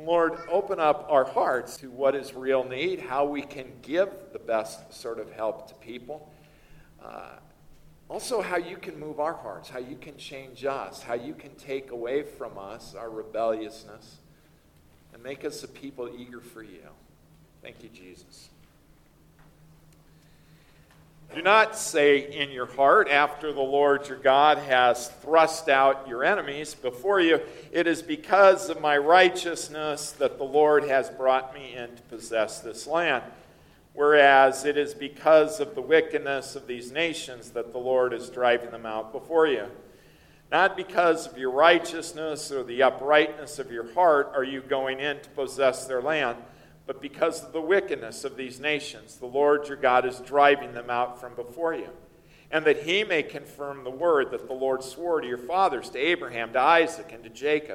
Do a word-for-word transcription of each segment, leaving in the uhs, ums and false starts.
Lord, open up our hearts to what is real need, how we can give the best sort of help to people. Uh, also, how you can move our hearts, how you can change us, how you can take away from us our rebelliousness and make us a people eager for you. Thank you, Jesus. Do not say in your heart, after the Lord your God has thrust out your enemies before you, it is because of my righteousness that the Lord has brought me in to possess this land. Whereas it is because of the wickedness of these nations that the Lord is driving them out before you. Not because of your righteousness or the uprightness of your heart are you going in to possess their land, but because of the wickedness of these nations, the Lord your God is driving them out from before you. And that he may confirm the word that the Lord swore to your fathers, to Abraham, to Isaac, and to Jacob.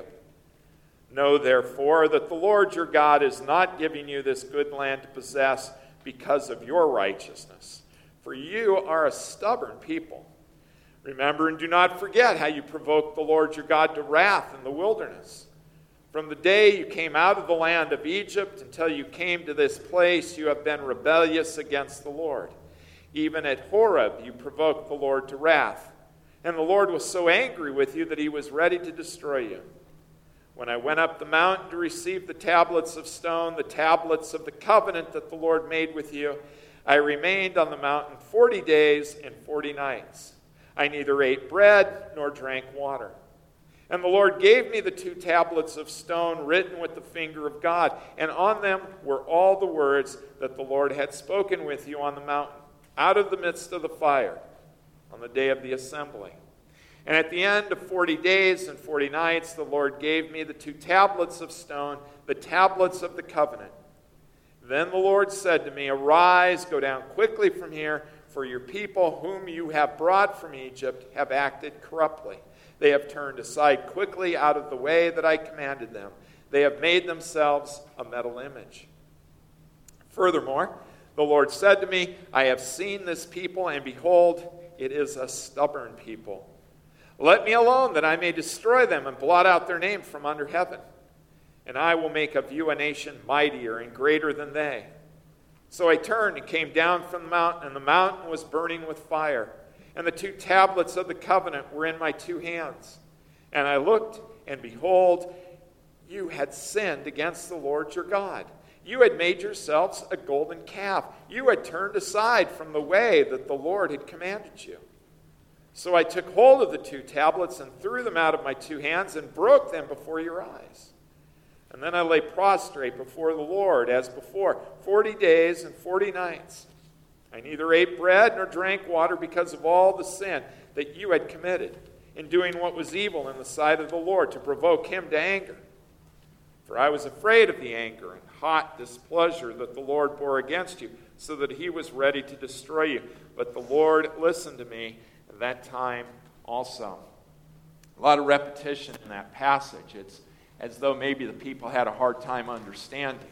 Know therefore that the Lord your God is not giving you this good land to possess because of your righteousness. For you are a stubborn people. Remember and do not forget how you provoked the Lord your God to wrath in the wilderness. From the day you came out of the land of Egypt until you came to this place, you have been rebellious against the Lord. Even at Horeb you provoked the Lord to wrath. And the Lord was so angry with you that he was ready to destroy you. When I went up the mountain to receive the tablets of stone, the tablets of the covenant that the Lord made with you, I remained on the mountain forty days and forty nights. I neither ate bread nor drank water. And the Lord gave me the two tablets of stone written with the finger of God, and on them were all the words that the Lord had spoken with you on the mountain, out of the midst of the fire, on the day of the assembly. And at the end of forty days and forty nights, the Lord gave me the two tablets of stone, the tablets of the covenant. Then the Lord said to me, Arise, go down quickly from here, for your people whom you have brought from Egypt have acted corruptly. They have turned aside quickly out of the way that I commanded them. They have made themselves a metal image. Furthermore, the Lord said to me, I have seen this people, and behold, it is a stubborn people. Let me alone, that I may destroy them and blot out their name from under heaven. And I will make of you a nation mightier and greater than they. So I turned and came down from the mountain, and the mountain was burning with fire. And the two tablets of the covenant were in my two hands. And I looked, and behold, you had sinned against the Lord your God. You had made yourselves a golden calf. You had turned aside from the way that the Lord had commanded you. So I took hold of the two tablets and threw them out of my two hands and broke them before your eyes. And then I lay prostrate before the Lord as before, forty days and forty nights. I neither ate bread nor drank water because of all the sin that you had committed in doing what was evil in the sight of the Lord, to provoke him to anger. For I was afraid of the anger and hot displeasure that the Lord bore against you, so that he was ready to destroy you. But the Lord listened to me at that time also. A lot of repetition in that passage. It's as though maybe the people had a hard time understanding.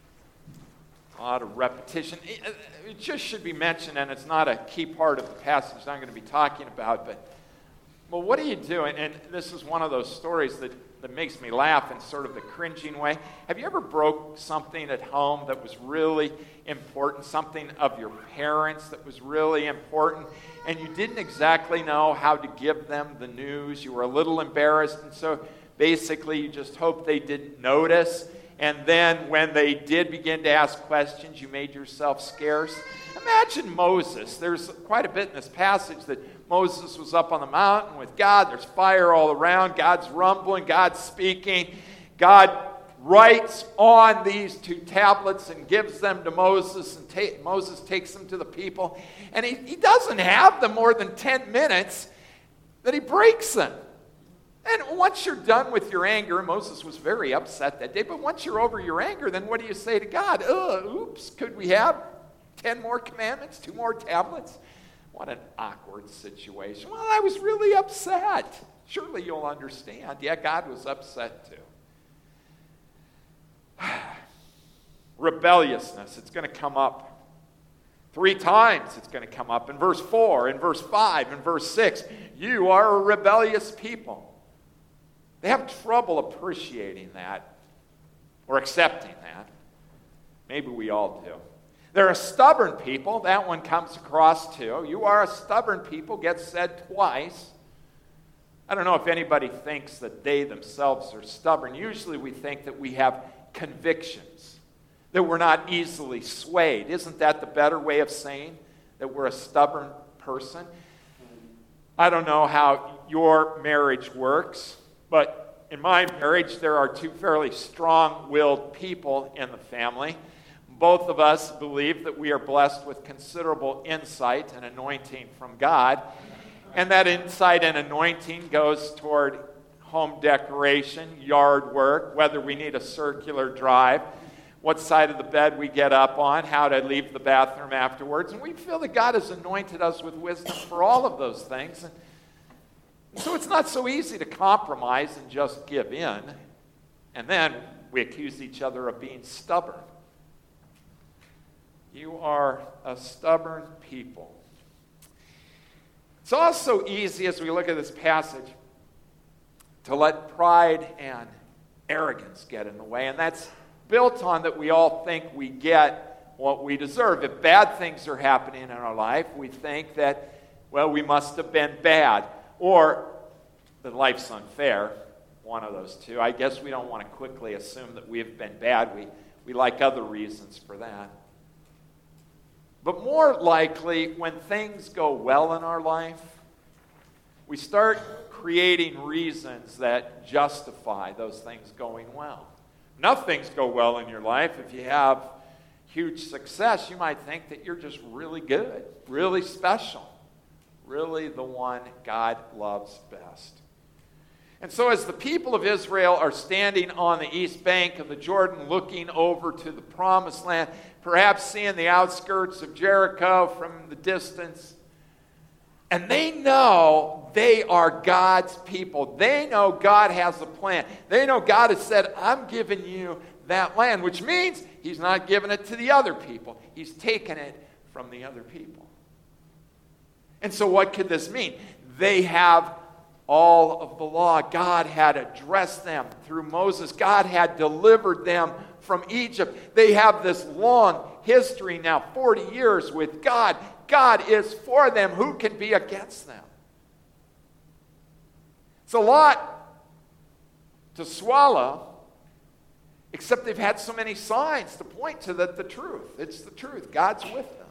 A lot of repetition. It, it just should be mentioned, and it's not a key part of the passage I'm going to be talking about, but well, what are you doing? And this is one of those stories that, that makes me laugh in sort of the cringing way. Have you ever broke something at home that was really important, something of your parents that was really important, and you didn't exactly know how to give them the news? You were a little embarrassed, and so basically you just hoped they didn't notice. And then when they did begin to ask questions, you made yourself scarce. Imagine Moses. There's quite a bit in this passage that Moses was up on the mountain with God. There's fire all around. God's rumbling. God's speaking. God writes on these two tablets and gives them to Moses. And ta- Moses takes them to the people. And he, he doesn't have them more than ten minutes that he breaks them. And once you're done with your anger, Moses was very upset that day, but once you're over your anger, then what do you say to God? Oh, oops, could we have ten more commandments, two more tablets? What an awkward situation. Well, I was really upset. Surely you'll understand. Yeah, God was upset too. Rebelliousness, it's going to come up. Three times it's going to come up. In verse four, in verse five, in verse six. You are a rebellious people. They have trouble appreciating that. or accepting that. Maybe we all do. There are stubborn people. That one comes across too. You are a stubborn people gets said twice. I don't know if anybody thinks that they themselves are stubborn. Usually we think that we have convictions, that we're not easily swayed. Isn't that the better way of saying that we're a stubborn person? I don't know how your marriage works, but in my marriage there are two fairly strong-willed people in the family. Both of us believe that we are blessed with considerable insight and anointing from God. And that insight and anointing goes toward home decoration, yard work, whether we need a circular drive, what side of the bed we get up on, how to leave the bathroom afterwards. And we feel that God has anointed us with wisdom for all of those things. And so it's not so easy to compromise and just give in. And then we accuse each other of being stubborn. You are a stubborn people. It's also easy, as we look at this passage, to let pride and arrogance get in the way. And that's built on that we all think we get what we deserve. If bad things are happening in our life, we think that, well, we must have been bad. Or that life's unfair, one of those two. I guess we don't want to quickly assume that we have been bad. We, we like other reasons for that. But more likely, when things go well in our life, we start creating reasons that justify those things going well. Enough things go well in your life. If you have huge success, you might think that you're just really good, really special, really the one God loves best. And so as the people of Israel are standing on the east bank of the Jordan looking over to the promised land, perhaps seeing the outskirts of Jericho from the distance, and they know they are God's people. They know God has a plan. They know God has said, I'm giving you that land, which means he's not giving it to the other people. He's taken it from the other people. And so what could this mean? They have all of the law. God had addressed them through Moses. God had delivered them from Egypt. They have this long history now, forty years with God. God is for them. Who can be against them? It's a lot to swallow, except they've had so many signs to point to that the truth. It's the truth. God's with them.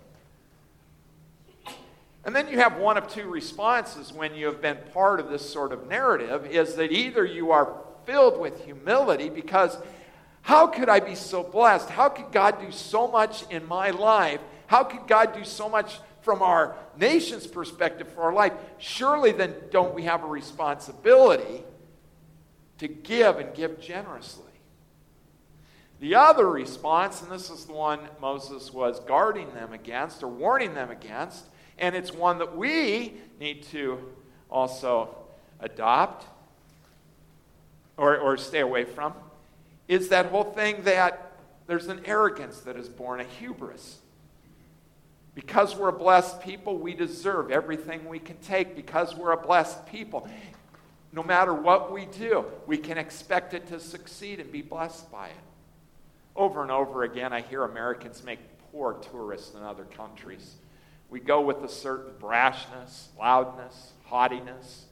And then you have one of two responses when you have been part of this sort of narrative, is that either you are filled with humility because how could I be so blessed? How could God do so much in my life? How could God do so much from our nation's perspective for our life? Surely then don't we have a responsibility to give and give generously? The other response, and this is the one Moses was guarding them against or warning them against, and it's one that we need to also adopt or, or stay away from, is that whole thing that there's an arrogance that is born, a hubris. Because we're a blessed people, we deserve everything we can take. Because we're a blessed people, no matter what we do, we can expect it to succeed and be blessed by it. Over and over again, I hear Americans make poor tourists in other countries. We go with a certain brashness, loudness, haughtiness.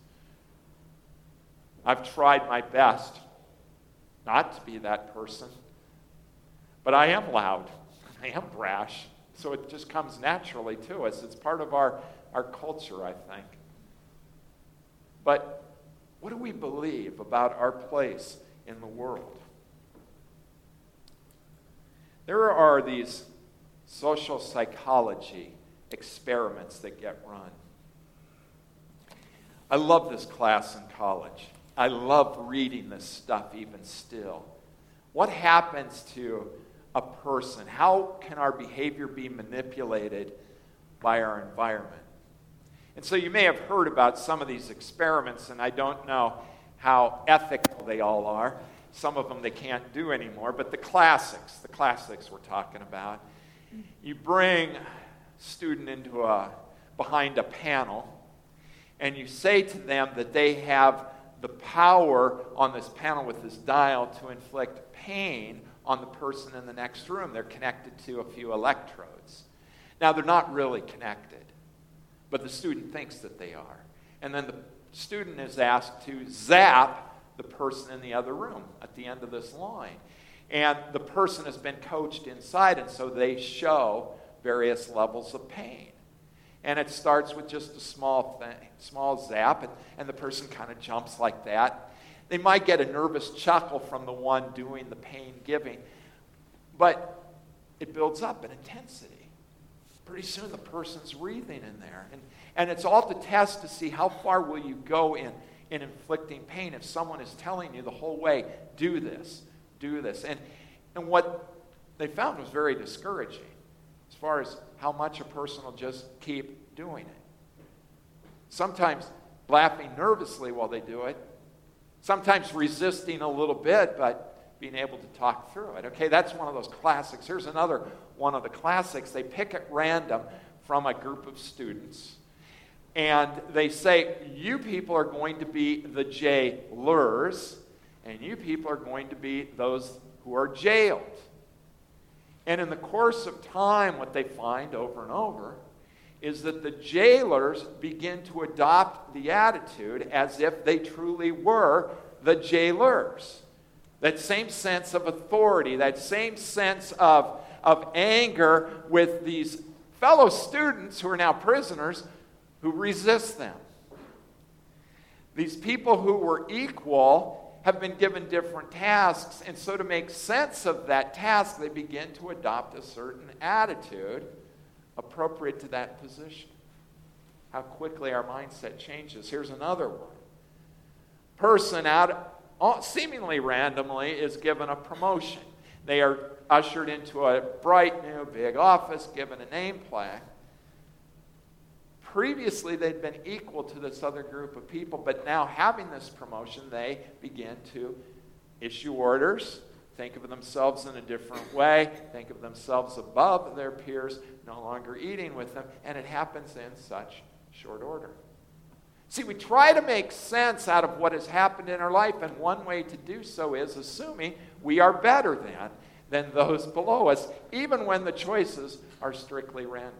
I've tried my best not to be that person, but I am loud. I am brash. So it just comes naturally to us. It's part of our, our culture, I think. But what do we believe about our place in the world? There are these social psychology experiments that get run. I love this class in college. I love reading this stuff even still. What happens to a person? How can our behavior be manipulated by our environment? And so you may have heard about some of these experiments, and I don't know how ethical they all are. Some of them they can't do anymore, but the classics, the classics we're talking about. You bring a student into a behind a panel, and you say to them that they have the power on this panel with this dial to inflict pain on the person in the next room. They're connected to a few electrodes. Now, they're not really connected, but the student thinks that they are. And then the student is asked to zap the person in the other room at the end of this line. And the person has been coached inside, and so they show various levels of pain. And it starts with just a small thing, small zap, and, and the person kind of jumps like that. They might get a nervous chuckle from the one doing the pain giving, but it builds up in intensity. Pretty soon the person's wreathing in there. And, and it's all to test to see how far will you go in, in inflicting pain if someone is telling you the whole way, do this, do this. And, and what they found was very discouraging as far as how much a person will just keep doing it. Sometimes laughing nervously while they do it. Sometimes resisting a little bit, but being able to talk through it. Okay, that's one of those classics. Here's another one of the classics. They pick at random from a group of students. And they say, you people are going to be the jailers, and you people are going to be those who are jailed. And in the course of time, what they find over and over is that the jailers begin to adopt the attitude as if they truly were the jailers. That same sense of authority, that same sense of, of anger with these fellow students who are now prisoners who resist them. These people who were equal have been given different tasks, and so to make sense of that task, they begin to adopt a certain attitude appropriate to that position. How quickly our mindset changes. Here's another one. Person out seemingly randomly is given a promotion. They are ushered into a bright new big office, given a name plaque. Previously, they'd been equal to this other group of people, but now having this promotion, they begin to issue orders, think of themselves in a different way, think of themselves above their peers, no longer eating with them, and it happens in such short order. See, we try to make sense out of what has happened in our life, and one way to do so is assuming we are better than, than those below us, even when the choices are strictly random.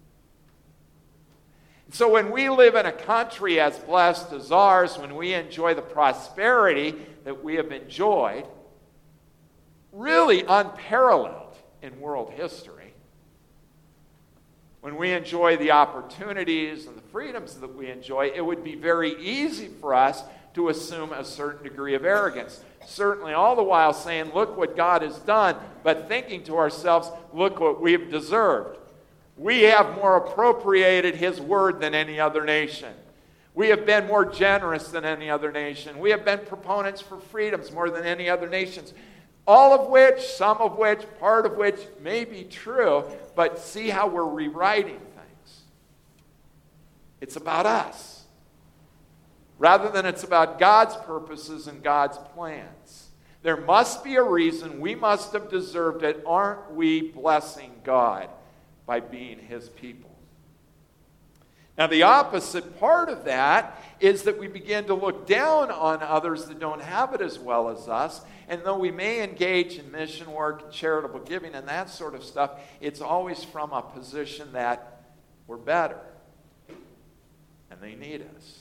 So when we live in a country as blessed as ours, when we enjoy the prosperity that we have enjoyed, really unparalleled in world history, when we enjoy the opportunities and the freedoms that we enjoy, it would be very easy for us to assume a certain degree of arrogance. Certainly all the while saying, look what God has done, but thinking to ourselves, look what we've deserved. We have more appropriated his word than any other nation. We have been more generous than any other nation. We have been proponents for freedoms more than any other nations. All of which, some of which, part of which may be true, but see how we're rewriting things. It's about us, rather than it's about God's purposes and God's plans. There must be a reason. We must have deserved it. Aren't we blessing God by being his people? Now, the opposite part of that is that we begin to look down on others that don't have it as well as us. And though we may engage in mission work and charitable giving and that sort of stuff, it's always from a position that we're better and they need us.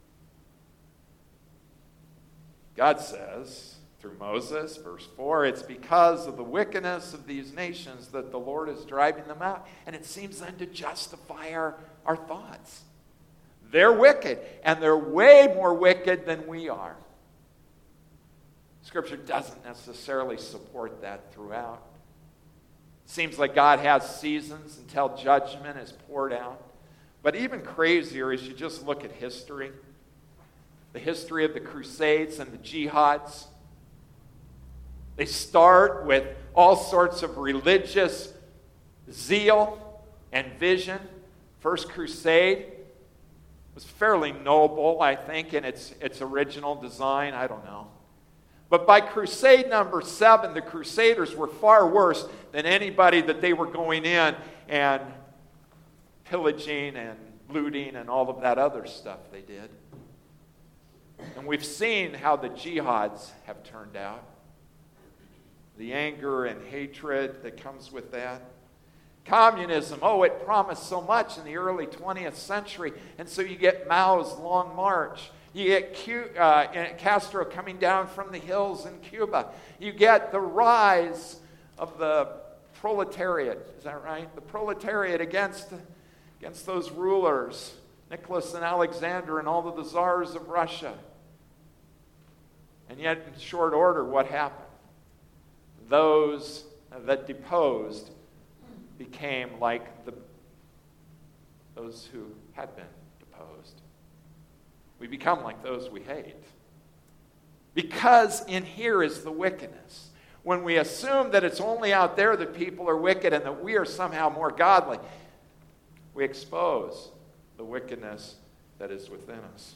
God says, through Moses, verse four, it's because of the wickedness of these nations that the Lord is driving them out. And it seems then to justify our, our thoughts. They're wicked, and they're way more wicked than we are. Scripture doesn't necessarily support that throughout. It seems like God has seasons until judgment is poured out. But even crazier is you just look at history. The history of the Crusades and the Jihads. They start with all sorts of religious zeal and vision. First Crusade was fairly noble, I think, in its, its original design. I don't know. But by Crusade number seven, the Crusaders were far worse than anybody that they were going in and pillaging and looting and all of that other stuff they did. And we've seen how the jihads have turned out. The anger and hatred that comes with that. Communism, oh, it promised so much in the early twentieth century. And so you get Mao's Long March. You get Q, uh, Castro coming down from the hills in Cuba. You get the rise of the proletariat. Is that right? The proletariat against, against those rulers, Nicholas and Alexander and all of the czars of Russia. And yet, in short order, what happened? Those that deposed became like the, those who had been deposed. We become like those we hate. Because in here is the wickedness. When we assume that it's only out there that people are wicked and that we are somehow more godly, we expose the wickedness that is within us.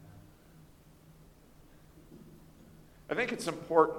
I think it's important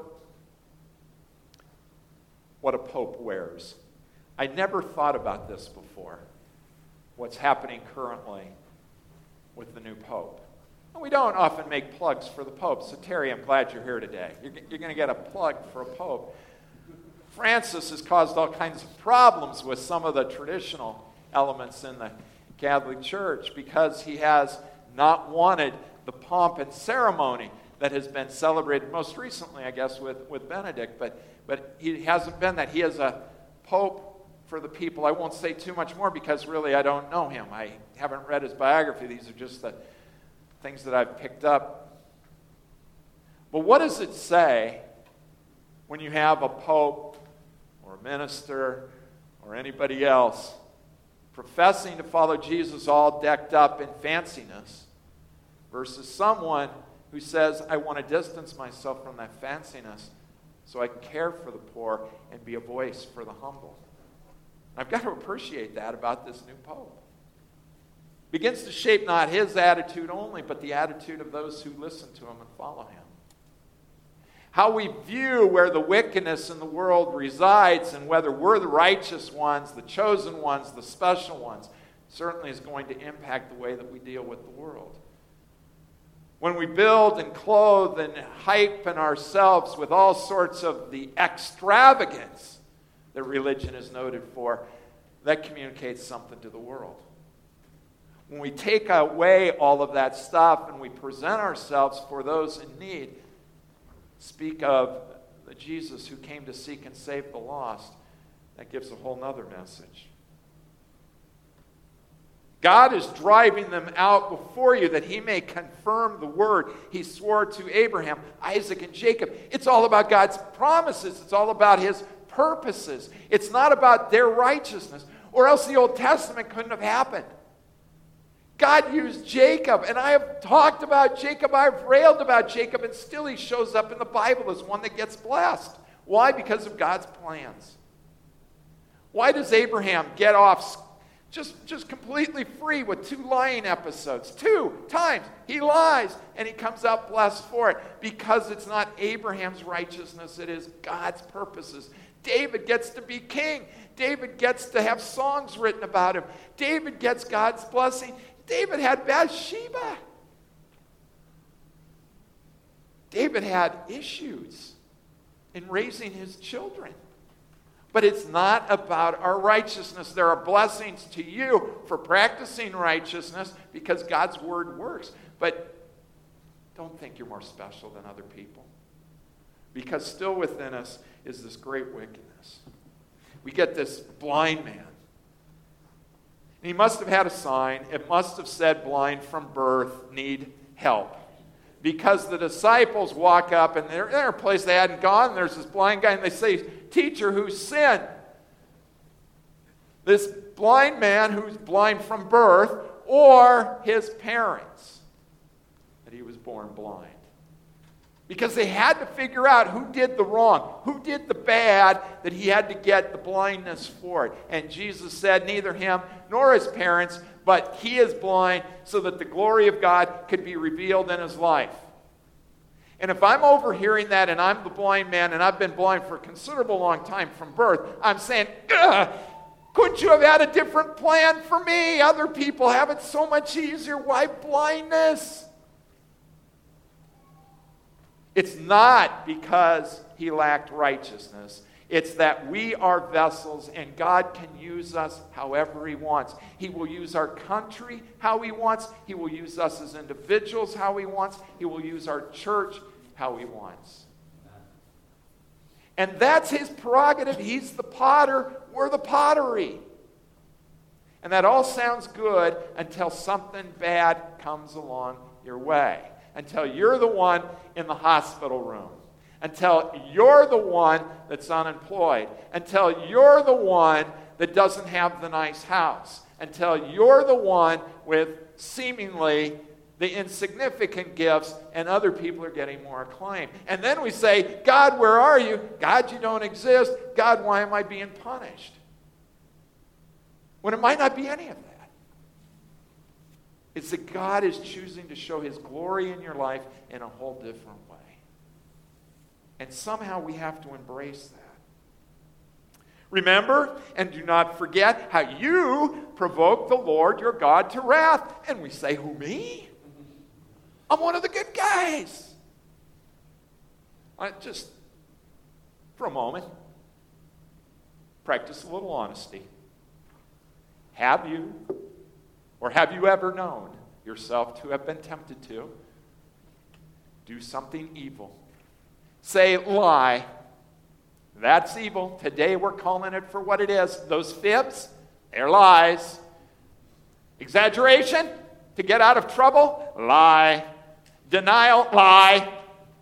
what a pope wears. I never thought about this before, what's happening currently with the new pope. And we don't often make plugs for the pope, so Terry, I'm glad you're here today. You're, you're going to get a plug for a pope. Francis has caused all kinds of problems with some of the traditional elements in the Catholic Church because he has not wanted the pomp and ceremony that has been celebrated most recently, I guess, with, with Benedict. But, but he hasn't been that. He is a pope for the people. I won't say too much more because really I don't know him. I haven't read his biography. These are just the things that I've picked up. But what does it say when you have a pope or a minister or anybody else professing to follow Jesus all decked up in fanciness versus someone who says, I want to distance myself from that fanciness so I can care for the poor and be a voice for the humble? I've got to appreciate that about this new pope. Begins to shape not his attitude only, but the attitude of those who listen to him and follow him. How we view where the wickedness in the world resides and whether we're the righteous ones, the chosen ones, the special ones, certainly is going to impact the way that we deal with the world. When we build and clothe and hype in ourselves with all sorts of the extravagance that religion is noted for, that communicates something to the world. When we take away all of that stuff and we present ourselves for those in need, speak of the Jesus who came to seek and save the lost, that gives a whole nother message. God is driving them out before you that he may confirm the word he swore to Abraham, Isaac, and Jacob. It's all about God's promises. It's all about his purposes. It's not about their righteousness, or else the Old Testament couldn't have happened. God used Jacob, and I have talked about Jacob, I've railed about Jacob, and still he shows up in the Bible as one that gets blessed. Why? Because of God's plans. Why does Abraham get off just, just completely free with two lying episodes? Two times he lies, and he comes out blessed for it. Because it's not Abraham's righteousness, it is God's purposes. David gets to be king. David gets to have songs written about him. David gets God's blessing. David had Bathsheba. David had issues in raising his children. But it's not about our righteousness. There are blessings to you for practicing righteousness because God's word works. But don't think you're more special than other people. Because still within us is this great wickedness. We get this blind man. And he must have had a sign. It must have said blind from birth, need help. Because the disciples walk up and they're in a place they hadn't gone. And there's this blind guy and they say, teacher, who sinned? This blind man who's blind from birth or his parents? That he was born blind. Because they had to figure out who did the wrong, who did the bad, that he had to get the blindness for it. And Jesus said neither him nor his parents, but he is blind so that the glory of God could be revealed in his life. And if I'm overhearing that and I'm the blind man and I've been blind for a considerable long time from birth, I'm saying, ugh, couldn't you have had a different plan for me? Other people have it so much easier. Why blindness? It's not because he lacked righteousness. It's that we are vessels and God can use us however he wants. He will use our country how he wants. He will use us as individuals how he wants. He will use our church how he wants. And that's his prerogative. He's the potter. We're the pottery. And that all sounds good until something bad comes along your way. Until you're the one in the hospital room. Until you're the one that's unemployed. Until you're the one that doesn't have the nice house. Until you're the one with seemingly the insignificant gifts and other people are getting more acclaim. And then we say, God, where are you? God, you don't exist. God, why am I being punished? When it might not be any of that. It's that God is choosing to show his glory in your life in a whole different way. And somehow we have to embrace that. Remember, and do not forget how you provoked the Lord your God to wrath. And we say, who, me? I'm one of the good guys. I just, for a moment, practice a little honesty. Have you, or have you ever known yourself to have been tempted to do something evil? Say, lie. That's evil. Today we're calling it for what it is. Those fibs, they're lies. Exaggeration to get out of trouble, lie. Denial, lie.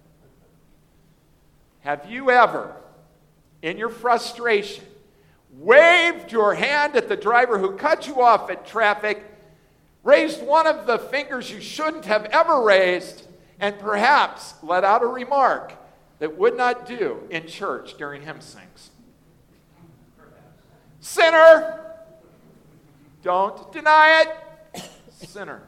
Have you ever, in your frustration, waved your hand at the driver who cut you off at traffic, raised one of the fingers you shouldn't have ever raised, and perhaps let out a remark that would not do in church during hymn sings? Sinner! Don't deny it. Sinner.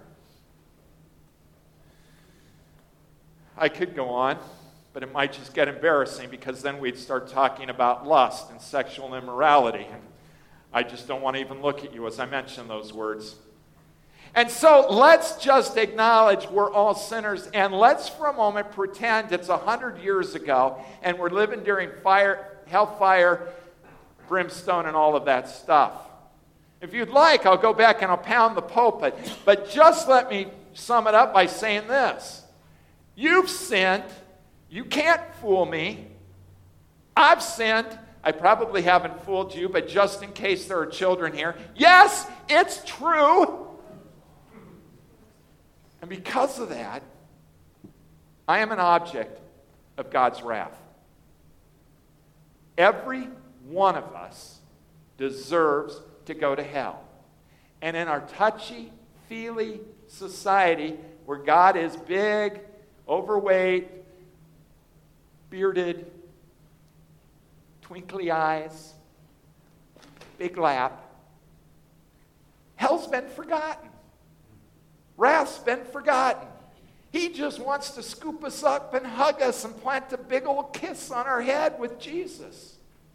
I could go on, but it might just get embarrassing because then we'd start talking about lust and sexual immorality. I just don't want to even look at you as I mention those words. And so let's just acknowledge we're all sinners, and let's for a moment pretend it's a hundred years ago and we're living during fire, hellfire, brimstone, and all of that stuff. If you'd like, I'll go back and I'll pound the pulpit, but just let me sum it up by saying this. You've sinned. You can't fool me. I've sinned. I probably haven't fooled you, but just in case there are children here, yes, it's true. And because of that, I am an object of God's wrath. Every one of us deserves to go to hell. And in our touchy-feely society, where God is big, overweight, bearded, twinkly eyes, big lap, hell's been forgotten. Wrath's been forgotten. He just wants to scoop us up and hug us and plant a big old kiss on our head with Jesus.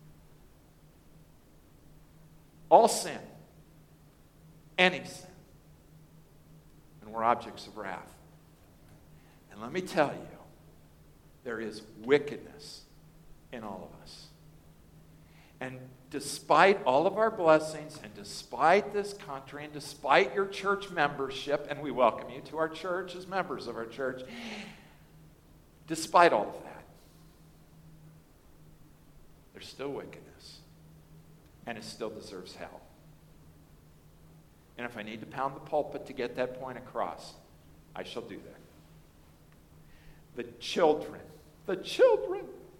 All sin. Any sin. And we're objects of wrath. And let me tell you, there is wickedness in all of us. And despite all of our blessings, and despite this country, and despite your church membership, and we welcome you to our church as members of our church, despite all of that, there's still wickedness. And it still deserves hell. And if I need to pound the pulpit to get that point across, I shall do that. The children, the children.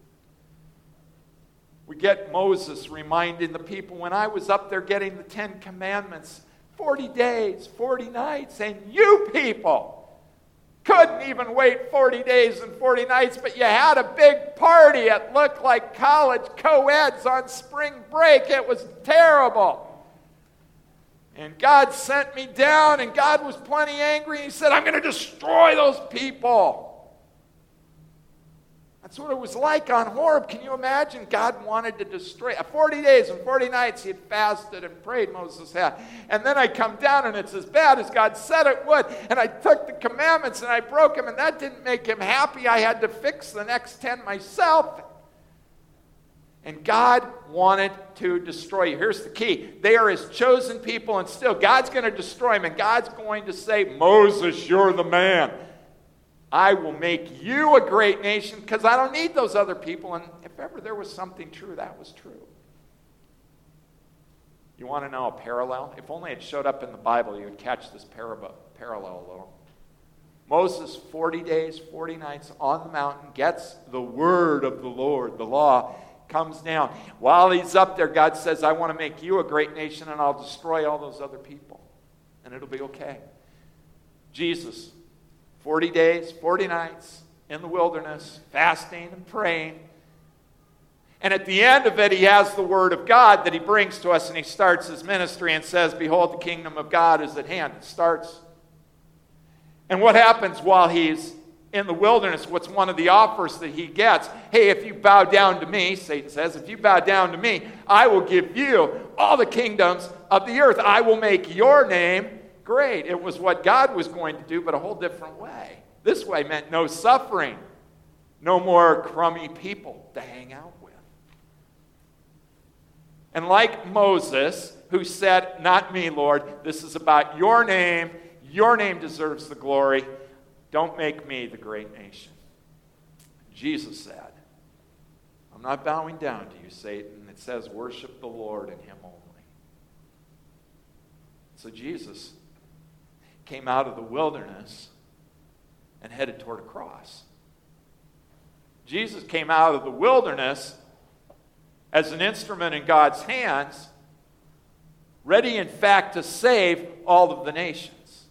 We get Moses reminding the people, when I was up there getting the Ten Commandments, forty days, forty nights, and you people couldn't even wait forty days and forty nights, but you had a big party. It looked like college co-eds on spring break. It was terrible. And God sent me down, and God was plenty angry. He said, I'm going to destroy those people. That's what it was like on Horeb. Can you imagine? God wanted to destroy. forty days and forty nights he had fasted and prayed, Moses had. And then I come down and it's as bad as God said it would. And I took the commandments and I broke them, and that didn't make him happy. I had to fix the next ten myself. And God wanted to destroy you. Here's the key. They are his chosen people, and still God's going to destroy them. And God's going to say, Moses, you're the man. I will make you a great nation because I don't need those other people. And if ever there was something true, that was true. You want to know a parallel? If only it showed up in the Bible, you would catch this parab- parallel a little. Moses, forty days, forty nights on the mountain, gets the word of the Lord, the law, comes down. While he's up there, God says, I want to make you a great nation, and I'll destroy all those other people. And it'll be okay. Jesus, forty days, forty nights in the wilderness, fasting and praying. And at the end of it, he has the word of God that he brings to us, and he starts his ministry and says, behold, the kingdom of God is at hand. It starts. And what happens while he's in the wilderness? What's one of the offers that he gets? Hey, if you bow down to me, Satan says, if you bow down to me, I will give you all the kingdoms of the earth. I will make your name great. It was what God was going to do, but a whole different way. This way meant no suffering, no more crummy people to hang out with. And like Moses, who said, not me, Lord, this is about your name. Your name deserves the glory. Don't make me the great nation. Jesus said, I'm not bowing down to you, Satan. It says, worship the Lord and him only. So Jesus came out of the wilderness and headed toward a cross. Jesus came out of the wilderness as an instrument in God's hands, ready in fact to save all of the nations.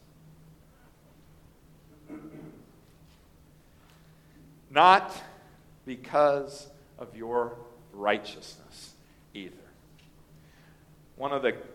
Not because of your righteousness either. One of the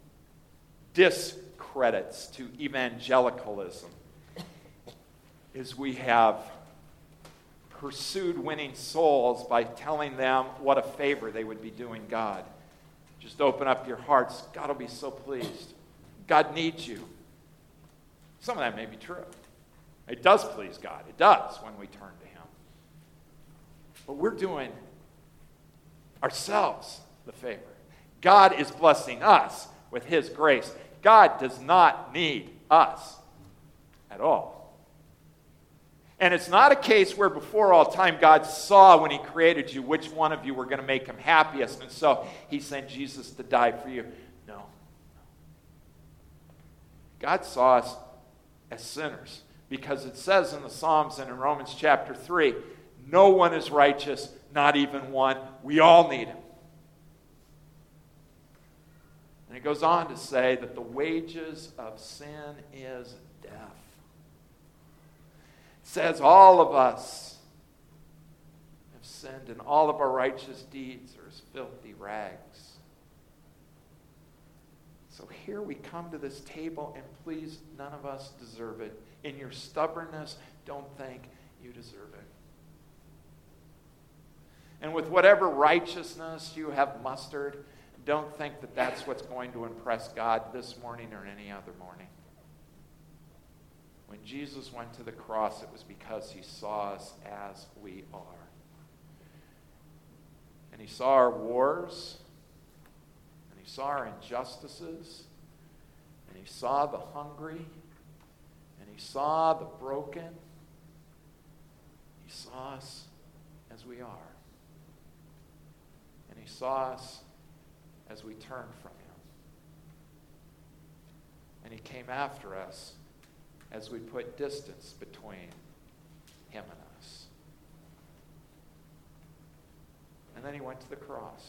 discredits to evangelicalism is we have pursued winning souls by telling them what a favor they would be doing God. Just open up your hearts. God will be so pleased. God needs you. Some of that may be true. It does please God. It does when we turn to him. But we're doing ourselves the favor. God is blessing us with his grace. God does not need us at all. And it's not a case where before all time God saw when he created you which one of you were going to make him happiest, and so he sent Jesus to die for you. No. God saw us as sinners, because it says in the Psalms and in Romans chapter three, no one is righteous, not even one. We all need him. And it goes on to say that the wages of sin is death. It says all of us have sinned, and all of our righteous deeds are as filthy rags. So here we come to this table, and please, none of us deserve it. In your stubbornness, don't think you deserve it. And with whatever righteousness you have mustered, don't think that that's what's going to impress God this morning or any other morning. When Jesus went to the cross, it was because he saw us as we are. And he saw our wars, and he saw our injustices, and he saw the hungry, and he saw the broken. He saw us as we are. And he saw us as we turned from him. And he came after us as we put distance between him and us. And then he went to the cross.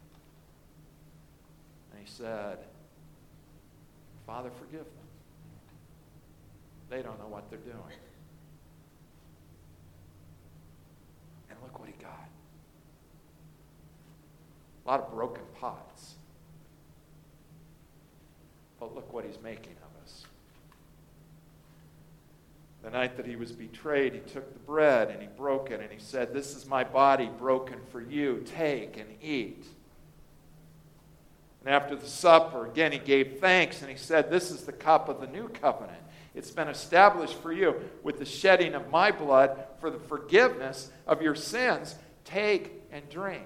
And he said, Father, forgive them. They don't know what they're doing. And look what he got. A lot of broken pots. But look what he's making of us. The night that he was betrayed, he took the bread and he broke it and he said, "This is my body broken for you. Take and eat." And after the supper, again, he gave thanks and he said, "This is the cup of the new covenant. It's been established for you with the shedding of my blood for the forgiveness of your sins. Take and drink."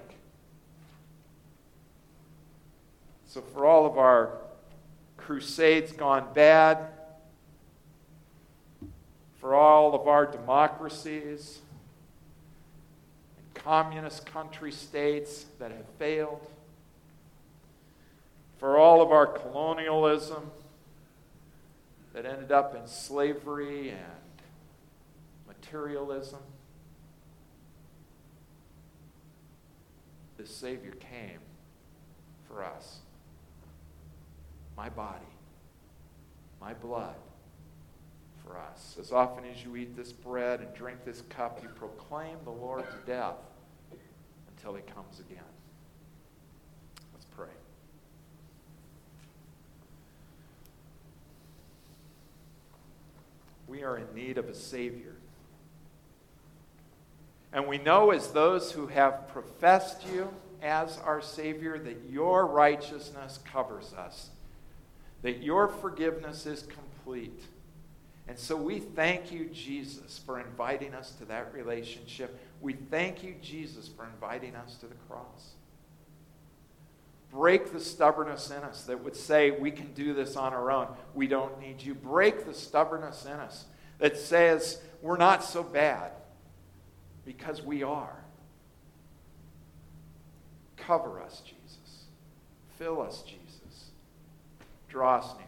So for all of our crusades gone bad, for all of our democracies and communist country states that have failed, for all of our colonialism that ended up in slavery and materialism, the Savior came for us. My body, my blood for us. As often as you eat this bread and drink this cup, you proclaim the Lord's death until he comes again. Let's pray. We are in need of a Savior. And we know, as those who have professed you as our Savior, that your righteousness covers us, that your forgiveness is complete. And so we thank you, Jesus, for inviting us to that relationship. We thank you, Jesus, for inviting us to the cross. Break the stubbornness in us that would say we can do this on our own. We don't need you. Break the stubbornness in us that says we're not so bad, because we are. Cover us, Jesus. Fill us, Jesus. Draw us near.